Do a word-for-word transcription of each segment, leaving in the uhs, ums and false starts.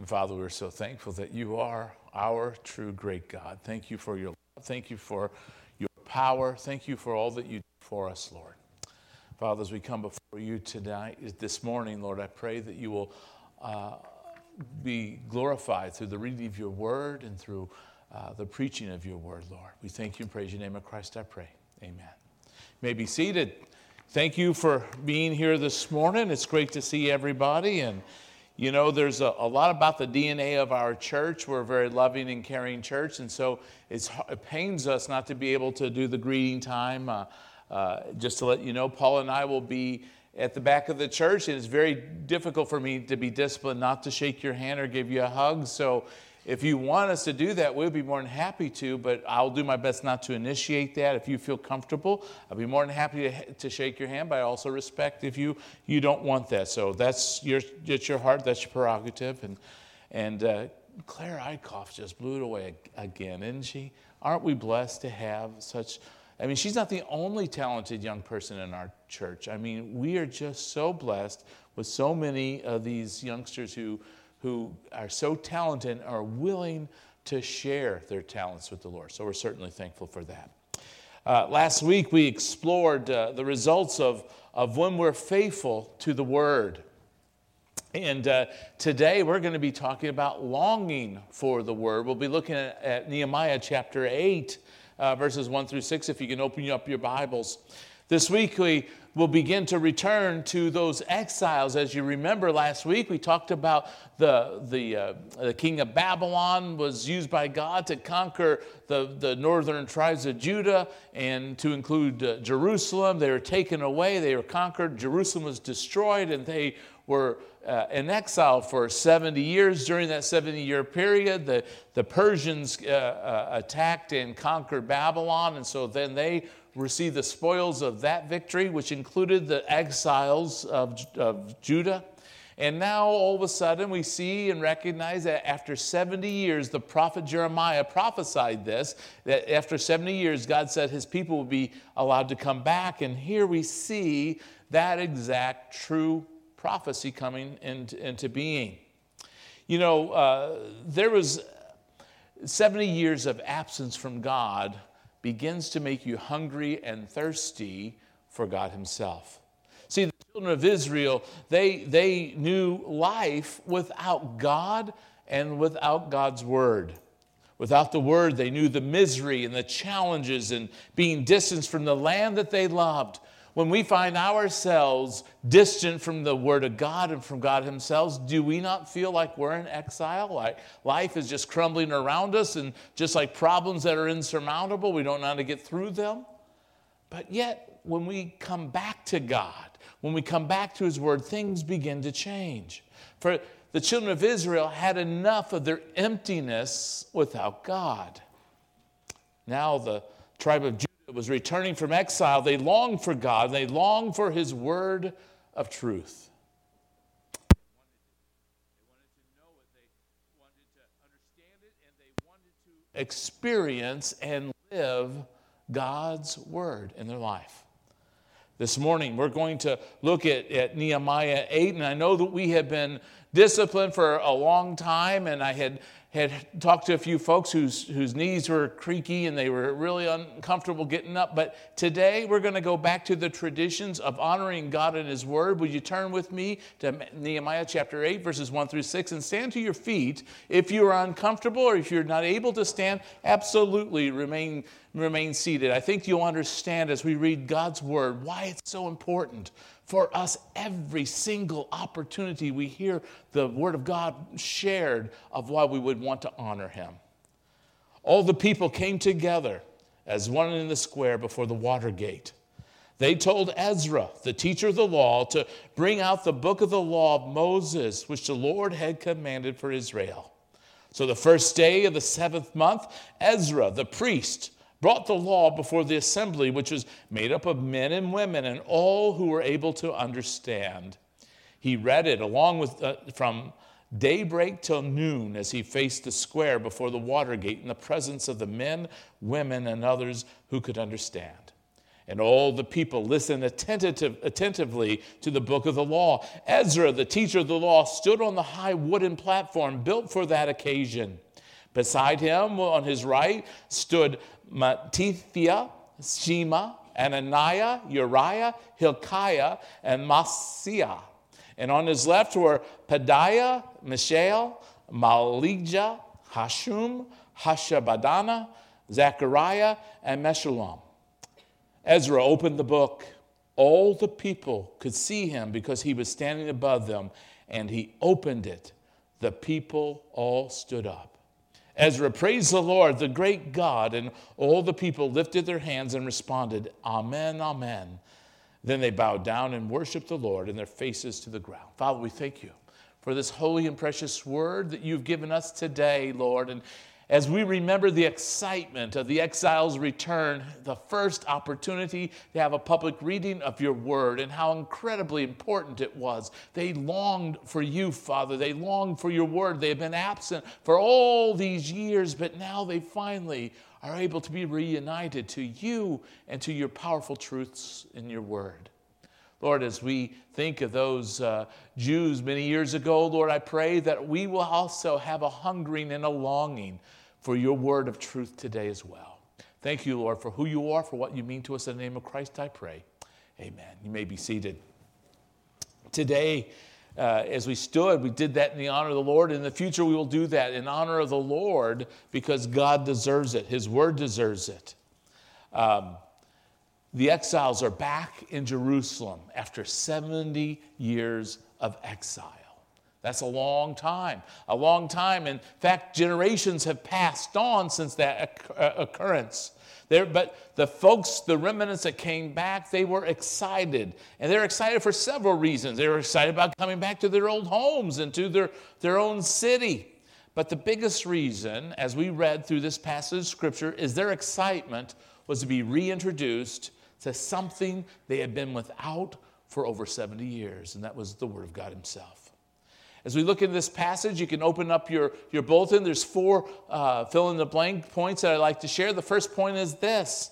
And Father, we're so thankful that you are our true great God. Thank you for your love. Thank you for your power. Thank you for all that you do for us, Lord. Father, as we come before you tonight, this morning, Lord, I pray that you will uh, be glorified through the reading of your word and through uh, the preaching of your word, Lord. We thank you and praise your name of Christ, I pray. Amen. You may be seated. Thank you for being here this morning. It's great to see everybody. And you know, there's a, a lot about the D N A of our church. We're a very loving and caring church, and so it's, it pains us not to be able to do the greeting time. Uh, uh, just to let you know, Paul and I will be at the back of the church, and it's very difficult for me to be disciplined not to shake your hand or give you a hug. So if you want us to do that, we'll be more than happy to, but I'll do my best not to initiate that. If you feel comfortable, I'll be more than happy to, to shake your hand, but I also respect if you, you don't want that. So that's your, it's your heart, that's your prerogative. And, and uh, Claire Eichhoff just blew it away again, isn't she? Aren't we blessed to have such, I mean, she's not the only talented young person in our church. I mean, we are just so blessed with so many of these youngsters who who are so talented and are willing to share their talents with the Lord. So we're certainly thankful for that. Uh, last week we explored uh, the results of, of when we're faithful to the Word. And uh, today we're going to be talking about longing for the Word. We'll be looking at, at Nehemiah chapter eight, uh, verses one through six, if you can open up your Bibles. This week we will begin to return to those exiles. As you remember, last week we talked about the, the, uh, the king of Babylon was used by God to conquer the, the northern tribes of Judah and to include uh, Jerusalem. They were taken away, they were conquered, Jerusalem was destroyed, and they were uh, in exile for seventy years. During that seventy-year period, the, the Persians uh, uh, attacked and conquered Babylon, and so then they received the spoils of that victory, which included the exiles of, of Judah. And now all of a sudden we see and recognize that after seventy years, the prophet Jeremiah prophesied this, that after seventy years, God said his people would be allowed to come back. And here we see that exact true prophecy coming into, into being. You know, uh, there was seventy years of absence from God begins to make you hungry and thirsty for God himself. See, the children of Israel, they, they knew life without God and without God's word. Without the word, they knew the misery and the challenges and being distanced from the land that they loved. When we find ourselves distant from the word of God and from God himself, do we not feel like we're in exile? Like life is just crumbling around us, and just like problems that are insurmountable, we don't know how to get through them. But yet, when we come back to God, when we come back to his word, things begin to change. For the children of Israel had enough of their emptiness without God. Now the tribe of Judah was returning from exile. They longed for God. They longed for his word of truth. They wanted to know it. They wanted to understand it, and they wanted to experience and live God's word in their life. This morning, we're going to look at, at Nehemiah eight, and I know that we have been disciplined for a long time, and I had had talked to a few folks whose, whose knees were creaky and they were really uncomfortable getting up. But today we're going to go back to the traditions of honoring God and his word. Would you turn with me to Nehemiah chapter eight, verses one through six, and stand to your feet. If you are uncomfortable or if you're not able to stand, absolutely remain, remain seated. I think you'll understand as we read God's word why it's so important for us. Every single opportunity we hear the word of God shared of why we would want to honor him. All the people came together as one in the square before the water gate. They told Ezra, the teacher of the law, to bring out the book of the law of Moses, which the Lord had commanded for Israel. So the first day of the seventh month, Ezra, the priest, brought the law before the assembly, which was made up of men and women and all who were able to understand. He read it along with uh, from daybreak till noon as he faced the square before the water gate in the presence of the men, women, and others who could understand. And all the people listened attentive, attentively to the book of the law. Ezra, the teacher of the law, stood on the high wooden platform built for that occasion. Beside him, on his right, stood Mattithiah, Shema, Ananiah, Uriah, Hilkiah, and Maaseiah. And on his left were Pedaiah, Mishael, Malijah, Hashum, Hashabadana, Zechariah, and Meshullam. Ezra opened the book. All the people could see him because he was standing above them, and he opened it. The people all stood up. Ezra praised the Lord, the great God, and all the people lifted their hands and responded, Amen, Amen. Then they bowed down and worshiped the Lord, and their faces to the ground. Father, we thank you for this holy and precious word that you've given us today, Lord. And as we remember the excitement of the exiles' return, the first opportunity to have a public reading of your word, and how incredibly important it was. They longed for you, Father. They longed for your word. They have been absent for all these years, but now they finally are able to be reunited to you and to your powerful truths in your word. Lord, as we think of those uh, Jews many years ago, Lord, I pray that we will also have a hungering and a longing for your word of truth today as well. Thank you, Lord, for who you are, for what you mean to us. In the name of Christ, I pray. Amen. You may be seated. Today, uh, as we stood, we did that in the honor of the Lord. In the future, we will do that in honor of the Lord because God deserves it. His word deserves it. Um, The exiles are back in Jerusalem after seventy years of exile. That's a long time, a long time. In fact, generations have passed on since that occurrence. There, but the folks, the remnants that came back, they were excited. And they're excited for several reasons. They were excited about coming back to their old homes and to their, their own city. But the biggest reason, as we read through this passage of Scripture, is their excitement was to be reintroduced to something they had been without for over seventy years, and that was the Word of God himself. As we look into this passage, you can open up your, your bulletin. There's four uh, fill-in-the-blank points that I'd like to share. The first point is this: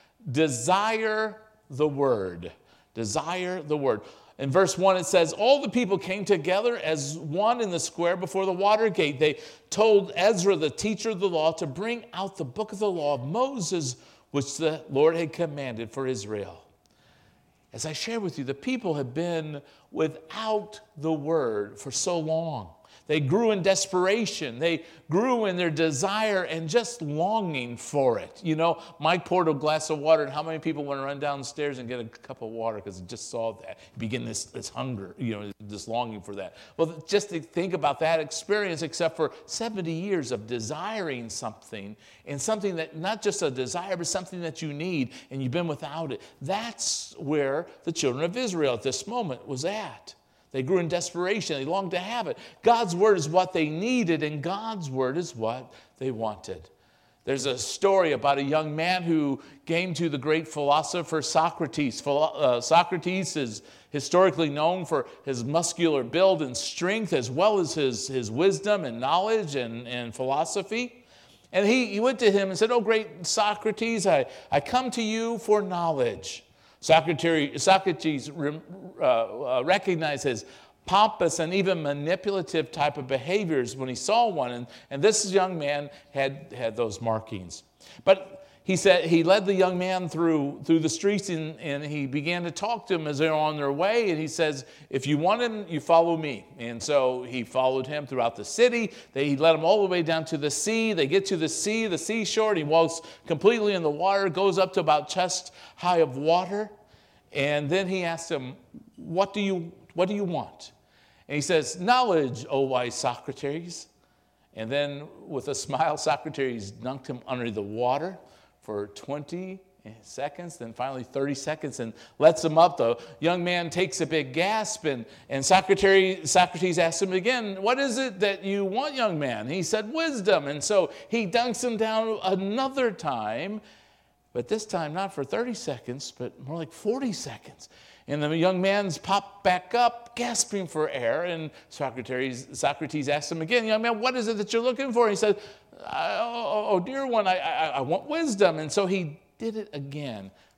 desire the Word. Desire the Word. In verse one, it says, all the people came together as one in the square before the water gate. They told Ezra, the teacher of the law, to bring out the book of the law of Moses, which the Lord had commanded for Israel. As I share with you, the people have been without the word for so long. They grew in desperation. They grew in their desire and just longing for it. You know, Mike poured a glass of water, and how many people want to run downstairs and get a cup of water because they just saw that? You begin this, this hunger, you know, this longing for that. Well, just to think about that experience, except for seventy years of desiring something, and something that not just a desire, but something that you need, and you've been without it. That's where the children of Israel at this moment was at. They grew in desperation. They longed to have it. God's word is what they needed, and God's word is what they wanted. There's a story about a young man who came to the great philosopher Socrates. Uh, Socrates is historically known for his muscular build and strength, as well as his, his wisdom and knowledge and, and philosophy. And he, he went to him and said, "Oh, great Socrates, I, I come to you for knowledge." Socrates, Socrates uh, uh, recognized his pompous and even manipulative type of behaviors when he saw one. And, and this young man had, had those markings. But he said he led the young man through, through the streets, and, and he began to talk to him as they were on their way. And he says, if you want him, you follow me. And so he followed him throughout the city. They, he led him all the way down to the sea. They get to the sea, the seashore, and he walks completely in the water, goes up to about chest high of water. And then he asked him, what do you, what do you want? And he says, knowledge, O wise Socrates. And then with a smile, Socrates dunked him under the water for twenty seconds, then finally thirty seconds, and lets him up. The young man takes a big gasp, and, and Socrates, Socrates asks him again, what is it that you want, young man? And he said, wisdom. And so he dunks him down another time, but this time not for thirty seconds, but more like forty seconds. And the young man's popped back up, gasping for air, and Socrates, Socrates asked him again, young man, what is it that you're looking for? And he said, oh, oh, oh dear one, I, I, I want wisdom. And so he did it again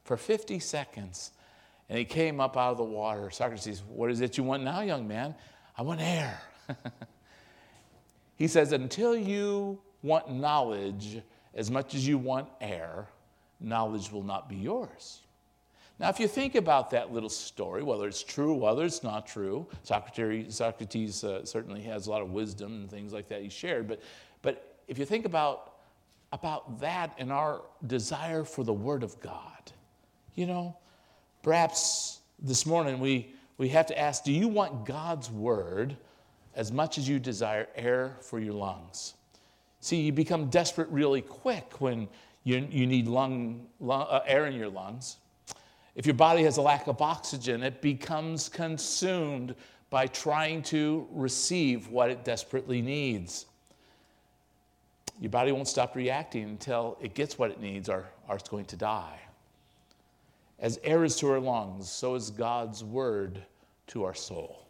for fifty seconds. And he came up out of the water. Socrates, what is it you want now, young man? I want air. He says, until you want knowledge as much as you want air, knowledge will not be yours. Now, if you think about that little story, whether it's true, whether it's not true, Socrates, Socrates uh, certainly has a lot of wisdom and things like that he shared. But, but if you think about, about that and our desire for the Word of God, you know, perhaps this morning we, we have to ask, do you want God's Word as much as you desire air for your lungs? See, you become desperate really quick when you, you need lung, lung, uh, air in your lungs. If your body has a lack of oxygen, it becomes consumed by trying to receive what it desperately needs. Your body won't stop reacting until it gets what it needs, or, or it's going to die. As air is to our lungs, so is God's Word to our soul.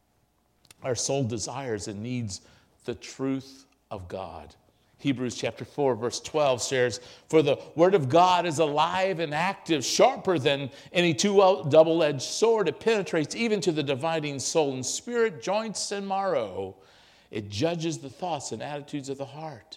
Our soul desires and needs the truth of God. Hebrews chapter four, verse twelve shares, for the Word of God is alive and active, sharper than any two double-edged sword. It penetrates even to the dividing soul and spirit, joints and marrow. It judges the thoughts and attitudes of the heart.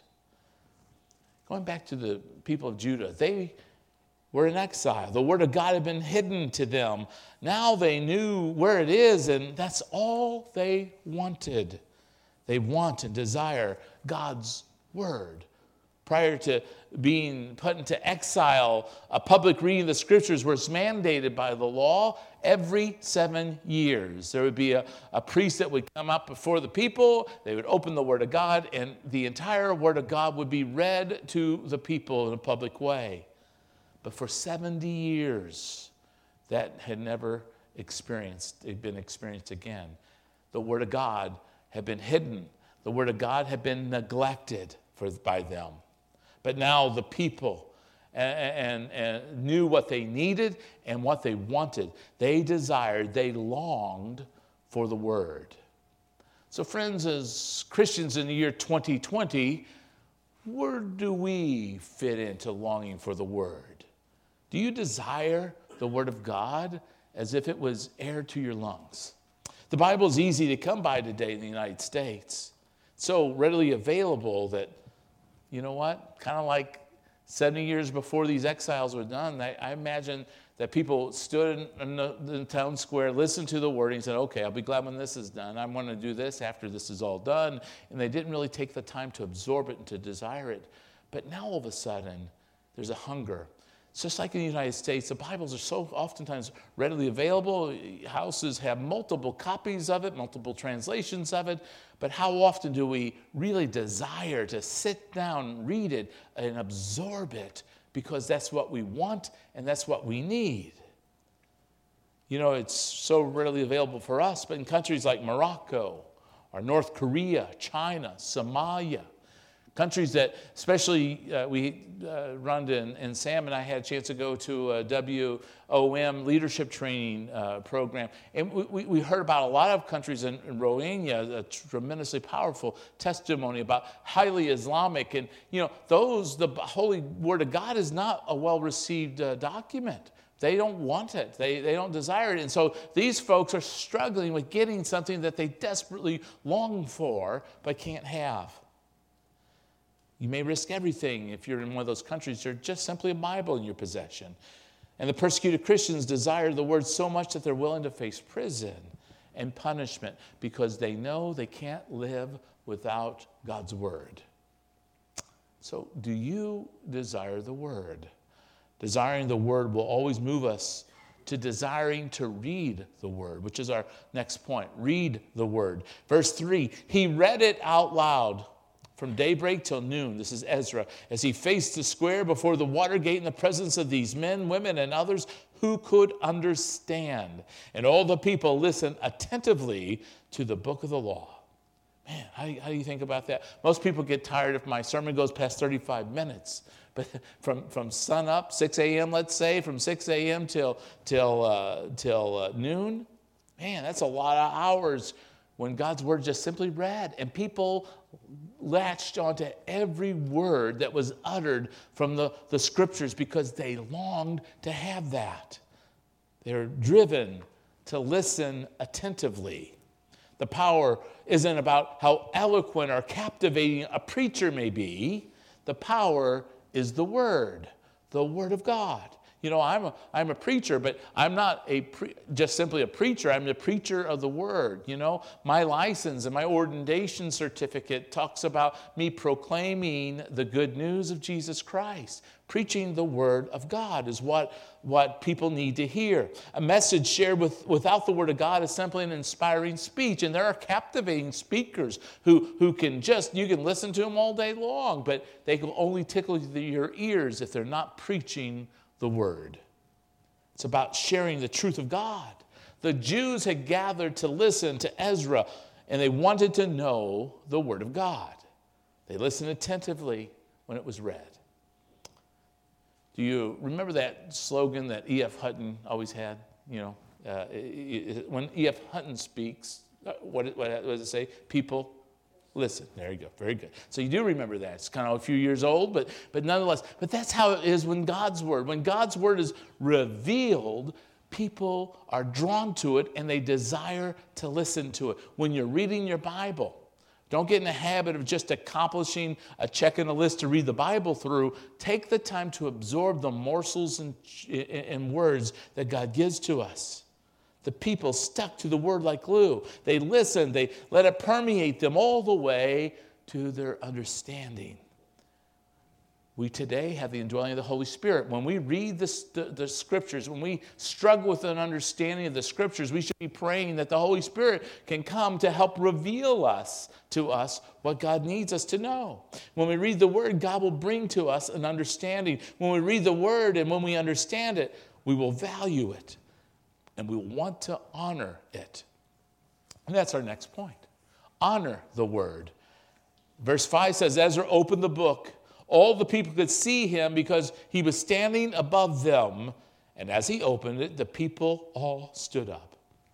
Going back to the people of Judah, they were in exile. The Word of God had been hidden to them. Now they knew where it is, and that's all they wanted. They want and desire God's Word. Prior to being put into exile, a public reading of the Scriptures was mandated by the law every seven years. There would be a, a priest that would come up before the people. They would open the Word of God, and the entire Word of God would be read to the people in a public way. But for seventy years, that had never experienced, it had been experienced again. The Word of God had been hidden. The Word of God had been neglected for, by them. But now the people and, and, and knew what they needed and what they wanted. They desired, they longed for the Word. So friends, as Christians in the year twenty twenty, where do we fit into longing for the Word? Do you desire the Word of God as if it was air to your lungs? The Bible is easy to come by today in the United States. It's so readily available that, you know what, kind of like seventy years before these exiles were done, I, I imagine that people stood in the, in the town square, listened to the word, and said, okay, I'll be glad when this is done. I'm going to do this after this is all done. And they didn't really take the time to absorb it and to desire it. But now all of a sudden, there's a hunger. It's just like in the United States, the Bibles are so oftentimes readily available. Houses have multiple copies of it, multiple translations of it. But how often do we really desire to sit down, read it, and absorb it? Because that's what we want and that's what we need. You know, it's so readily available for us, but in countries like Morocco, or North Korea, China, Somalia, countries that, especially uh, we, uh, Rhonda and, and Sam and I had a chance to go to a W O M leadership training uh, program. And we, we heard about a lot of countries in, in Rohingya, a tremendously powerful testimony about highly Islamic. And, you know, those, the Holy Word of God is not a well-received uh, document. They don't want it. They, they don't desire it. And so these folks are struggling with getting something that they desperately long for but can't have. You may risk everything if you're in one of those countries. You're just simply a Bible in your possession. And the persecuted Christians desire the Word so much that they're willing to face prison and punishment because they know they can't live without God's Word. So do you desire the Word? Desiring the Word will always move us to desiring to read the Word, which is our next point. Read the Word. Verse three, he read it out loud from daybreak till noon. This is Ezra. As he faced the square before the water gate in the presence of these men, women, and others who could understand. And all the people listened attentively to the book of the law. Man, how do you, how do you think about that? Most people get tired if my sermon goes past thirty-five minutes. But from, from sun up, six a.m., let's say, from six a.m. till, till, uh, till uh, noon, man, that's a lot of hours when God's Word just simply read. And people latched onto every word that was uttered from the, the scriptures because they longed to have that. They're driven to listen attentively. The power isn't about how eloquent or captivating a preacher may be. The power is the word, the word of God. You know, I'm a, I'm a preacher, but I'm not a pre- just simply a preacher. I'm the preacher of the word. You know, my license and my ordination certificate talks about me proclaiming the good news of Jesus Christ. Preaching the word of God is what, what people need to hear. A message shared with, without the word of God is simply an inspiring speech. And there are captivating speakers who, who can just, you can listen to them all day long, but they can only tickle your ears if they're not preaching the word. It's about sharing the truth of God. The Jews had gathered to listen to Ezra, and they wanted to know the word of God. They listened attentively when it was read. Do you remember that slogan that E F Hutton always had? You know, uh, when E F Hutton speaks, what, what does it say? People listen. There you go. Very good. So you do remember that. It's kind of a few years old, but, but nonetheless. But that's how it is when God's word. When God's word is revealed, people are drawn to it and they desire to listen to it. When you're reading your Bible, don't get in the habit of just accomplishing a check in a list to read the Bible through. Take the time to absorb the morsels and, and words that God gives to us. The people stuck to the word like glue. They listened. They let it permeate them all the way to their understanding. We today have the indwelling of the Holy Spirit. When we read the, the, the scriptures, when we struggle with an understanding of the scriptures, we should be praying that the Holy Spirit can come to help reveal us to us what God needs us to know. When we read the word, God will bring to us an understanding. When we read the word and when we understand it, we will value it. And we want to honor it. And that's our next point. Honor the word. Verse five says, Ezra opened the book. All the people could see him because he was standing above them. And as he opened it, the people all stood up.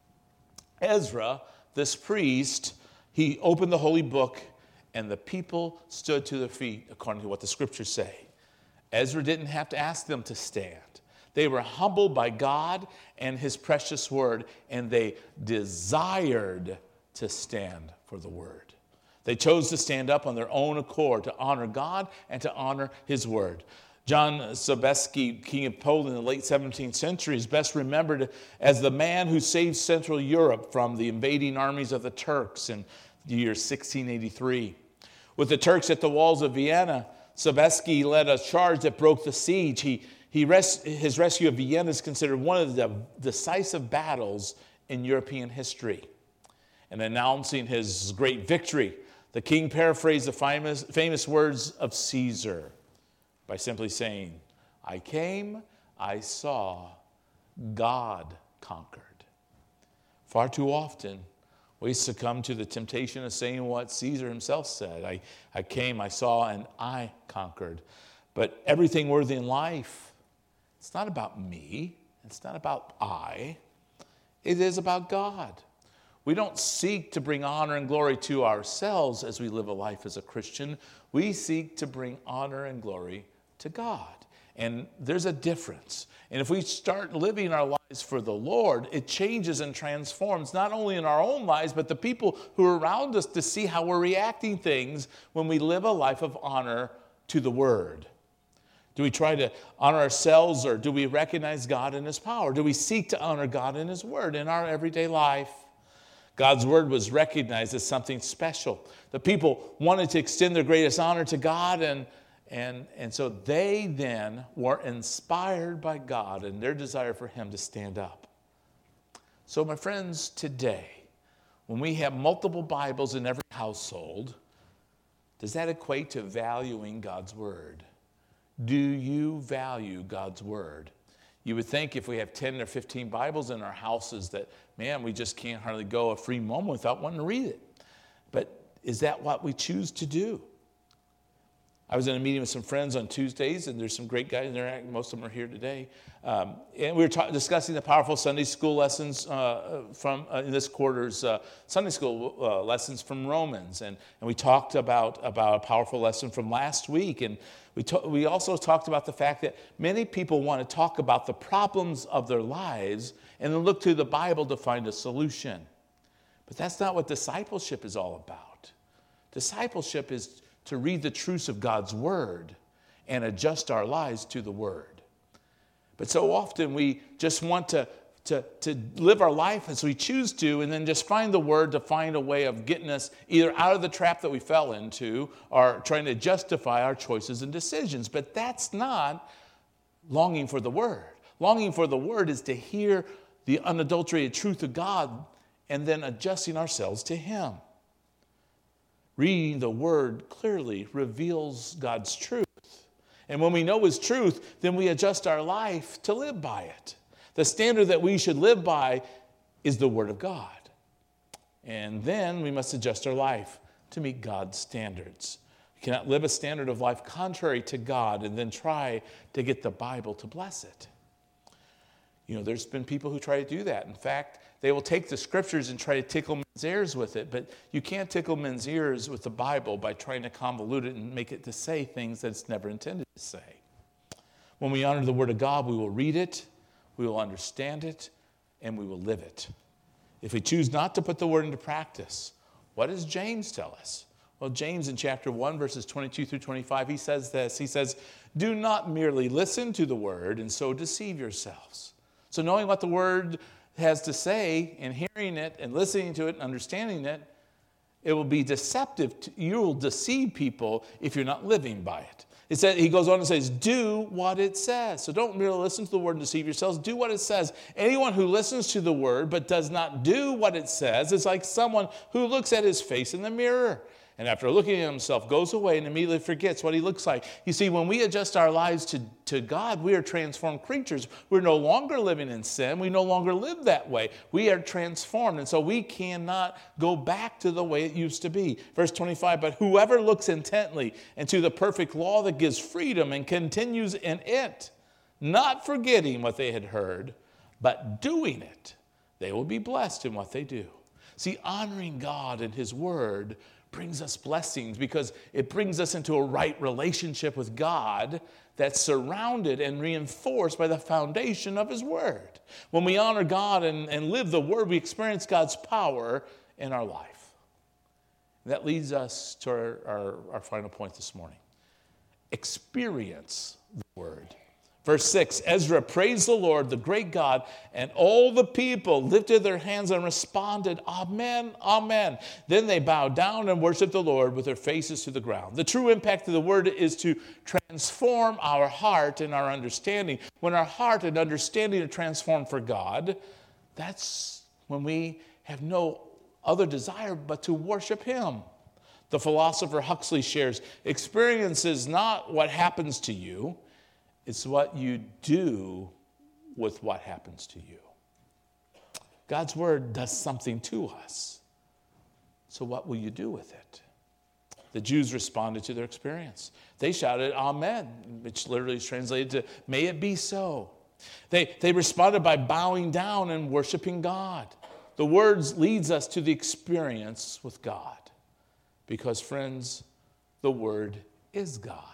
Ezra, this priest, he opened the holy book, and the people stood to their feet according to what the scriptures say. Ezra didn't have to ask them to stand. They were humbled by God and his precious word, and they desired to stand for the word. They chose to stand up on their own accord to honor God and to honor his word. John Sobieski, king of Poland in the late seventeenth century, is best remembered as the man who saved Central Europe from the invading armies of the Turks in the year sixteen eighty-three. With the Turks at the walls of Vienna, Sobieski led a charge that broke the siege. He He res- his rescue of Vienna is considered one of the decisive battles in European history. And announcing his great victory, the king paraphrased the famous, famous words of Caesar by simply saying, I came, I saw, God conquered. Far too often, we succumb to the temptation of saying what Caesar himself said. I, I came, I saw, and I conquered. But everything worthy in life, it's not about me. It's not about I. It is about God. We don't seek to bring honor and glory to ourselves as we live a life as a Christian. We seek to bring honor and glory to God. And there's a difference. And if we start living our lives for the Lord, it changes and transforms not only in our own lives, but the people who are around us to see how we're reacting things when we live a life of honor to the Word. Do we try to honor ourselves, or do we recognize God and his power? Do we seek to honor God and his word in our everyday life? God's word was recognized as something special. The people wanted to extend their greatest honor to God, and, and, and so they then were inspired by God and their desire for him to stand up. So my friends, today, when we have multiple Bibles in every household, does that equate to valuing God's word? Do you value God's word? You would think if we have ten or fifteen Bibles in our houses that, man, we just can't hardly go a free moment without wanting to read it. But is that what we choose to do? I was in a meeting with some friends on Tuesdays, and there's some great guys in there. Most of them are here today. Um, and we were ta- discussing the powerful Sunday school lessons uh, from uh, in this quarter's uh, Sunday school uh, lessons from Romans. And, and we talked about, about a powerful lesson from last week. And we, to- we also talked about the fact that many people want to talk about the problems of their lives and then look to the Bible to find a solution. But that's not what discipleship is all about. Discipleship is to read the truths of God's word and adjust our lives to the word. But so often we just want to, to, to live our life as we choose to and then just find the word to find a way of getting us either out of the trap that we fell into or trying to justify our choices and decisions. But that's not longing for the word. Longing for the word is to hear the unadulterated truth of God and then adjusting ourselves to him. Reading the word clearly reveals God's truth. And when we know his truth, then we adjust our life to live by it. The standard that we should live by is the word of God. And then we must adjust our life to meet God's standards. We cannot live a standard of life contrary to God and then try to get the Bible to bless it. You know, there's been people who try to do that. In fact, they will take the scriptures and try to tickle men's ears with it, but you can't tickle men's ears with the Bible by trying to convolute it and make it to say things that it's never intended to say. When we honor the word of God, we will read it, we will understand it, and we will live it. If we choose not to put the word into practice, what does James tell us? Well, James in chapter one, verses twenty-two through twenty-five, he says this. He says, "Do not merely listen to the word and so deceive yourselves." So knowing what the word has to say and hearing it and listening to it and understanding it, it will be deceptive. To, you will deceive people if you're not living by it. It says, he goes on and says, do what it says. So don't merely listen to the word and deceive yourselves. Do what it says. Anyone who listens to the word but does not do what it says is like someone who looks at his face in the mirror, and after looking at himself, goes away and immediately forgets what he looks like. You see, when we adjust our lives to, to God, we are transformed creatures. We're no longer living in sin. We no longer live that way. We are transformed. And so we cannot go back to the way it used to be. Verse twenty-five, but whoever looks intently into the perfect law that gives freedom and continues in it, not forgetting what they had heard, but doing it, they will be blessed in what they do. See, honoring God and his word brings us blessings because it brings us into a right relationship with God that's surrounded and reinforced by the foundation of his word. When we honor God and, and live the word, we experience God's power in our life. And that leads us to our, our, our final point this morning. Experience the word. Verse six, Ezra praised the Lord, the great God, and all the people lifted their hands and responded, Amen, Amen. Then they bowed down and worshiped the Lord with their faces to the ground. The true impact of the word is to transform our heart and our understanding. When our heart and understanding are transformed for God, that's when we have no other desire but to worship him. The philosopher Huxley shares, experience is not what happens to you, it's what you do with what happens to you. God's word does something to us. So what will you do with it? The Jews responded to their experience. They shouted, Amen, which literally is translated to, may it be so. They, they responded by bowing down and worshiping God. The words leads us to the experience with God. Because, friends, the word is God.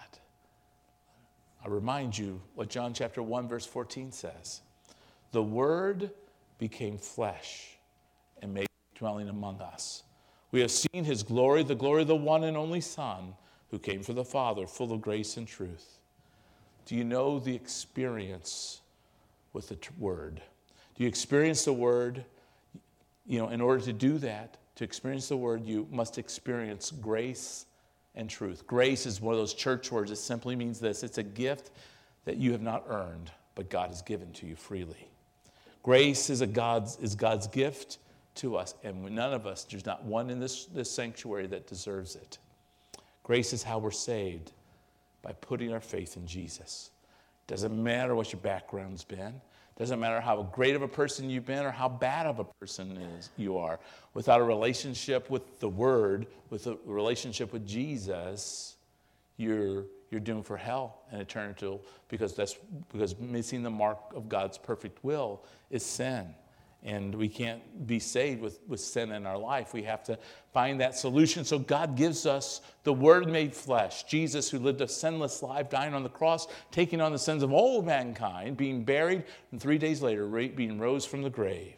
I remind you what John chapter one, verse fourteen says. The word became flesh and made dwelling among us. We have seen his glory, the glory of the one and only Son, who came from the Father, full of grace and truth. Do you know the experience with the t- word? Do you experience the word? You know, in order to do that, to experience the word, you must experience grace and truth. Grace is one of those church words. It simply means this. It's a gift that you have not earned, but God has given to you freely. Grace is a God's is God's gift to us, and none of us, there's not one in this, this sanctuary that deserves it. Grace is how we're saved, by putting our faith in Jesus. Doesn't matter what your background's been. Doesn't matter how great of a person you've been or how bad of a person is you are. Without a relationship with the Word, with a relationship with Jesus, you're you're doomed for hell and eternal, because that's because missing the mark of God's perfect will is sin. And we can't be saved with, with sin in our life. We have to find that solution. So God gives us the Word made flesh, Jesus, who lived a sinless life, dying on the cross, taking on the sins of all mankind, being buried, and three days later being rose from the grave.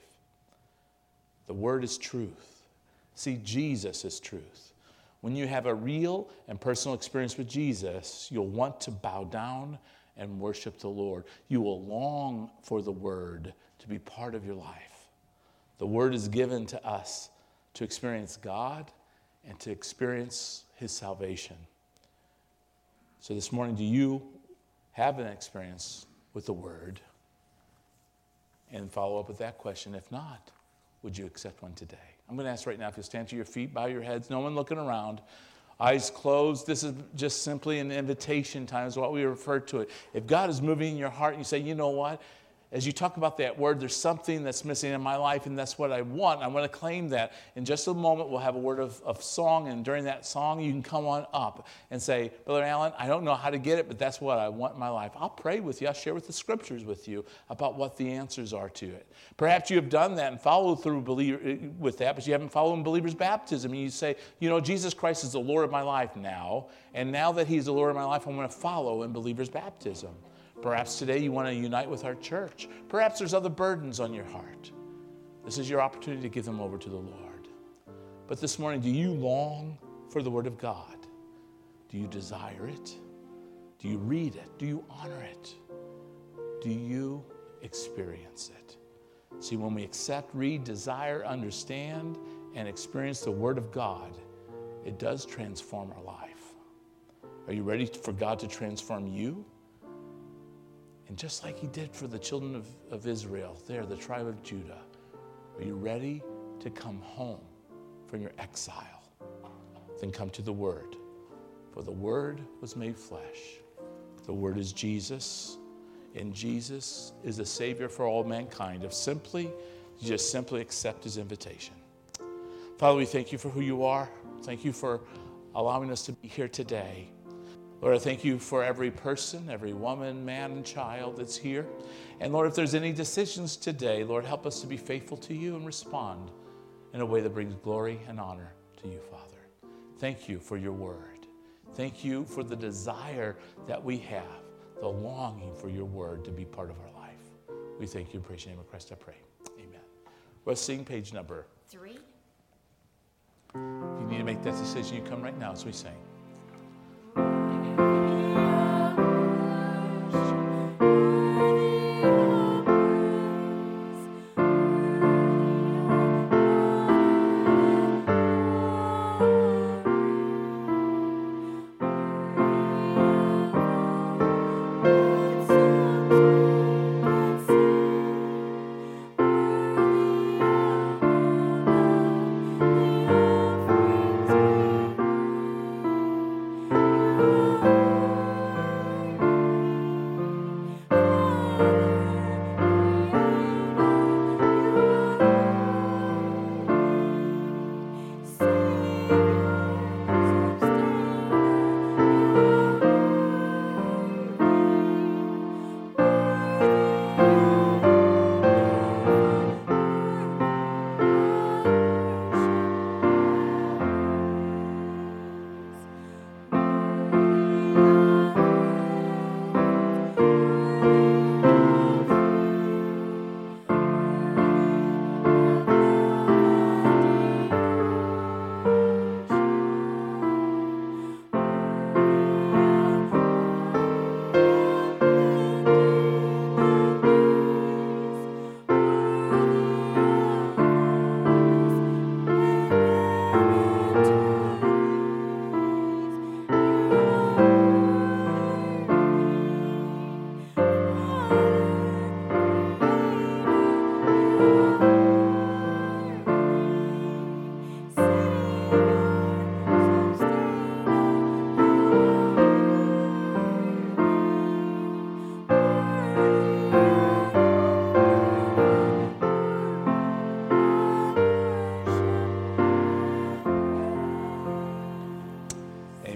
The Word is truth. See, Jesus is truth. When you have a real and personal experience with Jesus, you'll want to bow down and worship the Lord. You will long for the Word to be part of your life. The Word is given to us to experience God and to experience His salvation. So this morning, do you have an experience with the Word? And follow up with that question. If not, would you accept one today? I'm going to ask right now, if you'll stand to your feet, bow your heads, no one looking around, eyes closed. This is just simply an invitation time, is what we refer to it. If God is moving in your heart and you say, you know what? As you talk about that word, there's something that's missing in my life, and that's what I want. I want to claim that. In just a moment, we'll have a word of, of song, and during that song, you can come on up and say, Brother Allen, I don't know how to get it, but that's what I want in my life. I'll pray with you. I'll share with the scriptures with you about what the answers are to it. Perhaps you have done that and followed through believer, with that, but you haven't followed in believer's baptism. And you say, you know, Jesus Christ is the Lord of my life now, and now that He's the Lord of my life, I'm going to follow in believer's baptism. Perhaps today you want to unite with our church. Perhaps there's other burdens on your heart. This is your opportunity to give them over to the Lord. But this morning, do you long for the Word of God? Do you desire it? Do you read it? Do you honor it? Do you experience it? See, when we accept, read, desire, understand, and experience the Word of God, it does transform our life. Are you ready for God to transform you? And just like He did for the children of, of Israel, there, the tribe of Judah, are you ready to come home from your exile? Then come to the Word. For the Word was made flesh. The Word is Jesus, and Jesus is the Savior for all mankind. If simply, you just simply accept His invitation. Father, we thank You for who You are. Thank You for allowing us to be here today. Lord, I thank You for every person, every woman, man, and child that's here. And Lord, if there's any decisions today, Lord, help us to be faithful to You and respond in a way that brings glory and honor to You, Father. Thank You for Your Word. Thank You for the desire that we have, the longing for Your Word to be part of our life. We thank You and praise Your name of Christ, I pray. Amen. Let's sing page number three. If you need to make that decision, you come right now as we sing.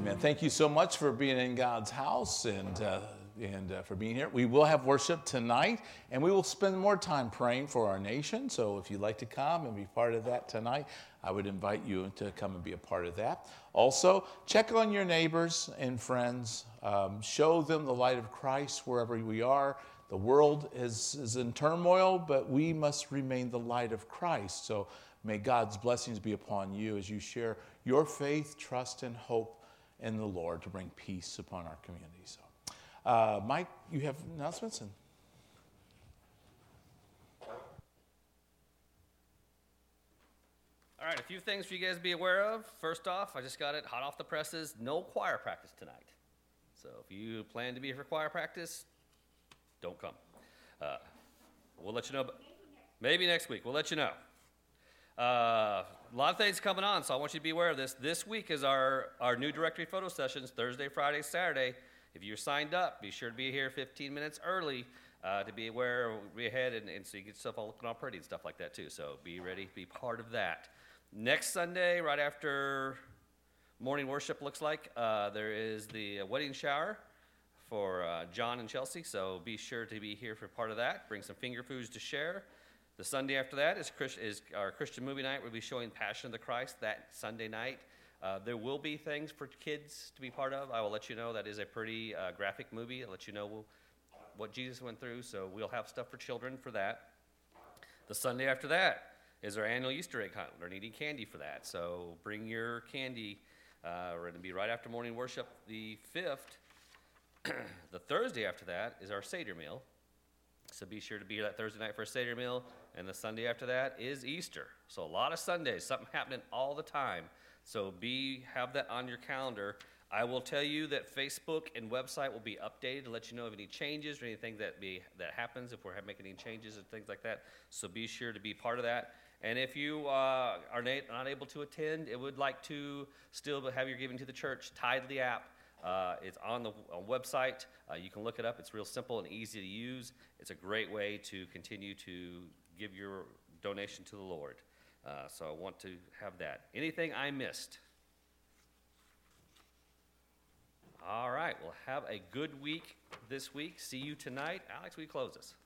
Amen. Thank you so much for being in God's house and uh, and uh, for being here. We will have worship tonight, and we will spend more time praying for our nation. So if you'd like to come and be part of that tonight, I would invite you to come and be a part of that. Also, check on your neighbors and friends. Um, show them the light of Christ wherever we are. The world is, is in turmoil, but we must remain the light of Christ. So may God's blessings be upon you as you share your faith, trust, and hope in the Lord to bring peace upon our community. So, uh, Mike, you have announcements? And all right, a few things for you guys to be aware of. First off, I just got it hot off the presses, no choir practice tonight. So if you plan to be here for choir practice, don't come. Uh, we'll let you know. Maybe next week. We'll let you know. Uh, a lot of things coming on, so I want you to be aware of this. This week is our, our new directory photo sessions, Thursday, Friday, Saturday. If you're signed up, be sure to be here fifteen minutes early uh, to be aware, be ahead, and, and so you get stuff all looking all pretty and stuff like that too. So be ready to be part of that. Next Sunday, right after morning worship, looks like, uh, there is the wedding shower for uh, John and Chelsea, so be sure to be here for part of that. Bring some finger foods to share. The Sunday after that is, Chris, is our Christian movie night. We'll be showing Passion of the Christ that Sunday night. Uh, there will be things for kids to be part of. I will let you know that is a pretty uh, graphic movie. I'll let you know we'll, what Jesus went through, so we'll have stuff for children for that. The Sunday after that is our annual Easter egg hunt. We're needing candy for that, so bring your candy. Uh, we're going to be right after morning worship the fifth. The Thursday after that is our Seder meal. So be sure to be here that Thursday night for a Seder meal. And the Sunday after that is Easter. So a lot of Sundays, something happening all the time. So be have that on your calendar. I will tell you that Facebook and website will be updated to let you know of any changes or anything that be that happens if we're making any changes and things like that. So be sure to be part of that. And if you uh, are not able to attend and would like to still have your giving to the church, tithe the app. Uh, it's on the on website. Uh, you can look it up. It's real simple and easy to use. It's a great way to continue to give your donation to the Lord. Uh, so I want to have that. Anything I missed? All right. Well, have a good week this week. See you tonight. Alex, will you close us?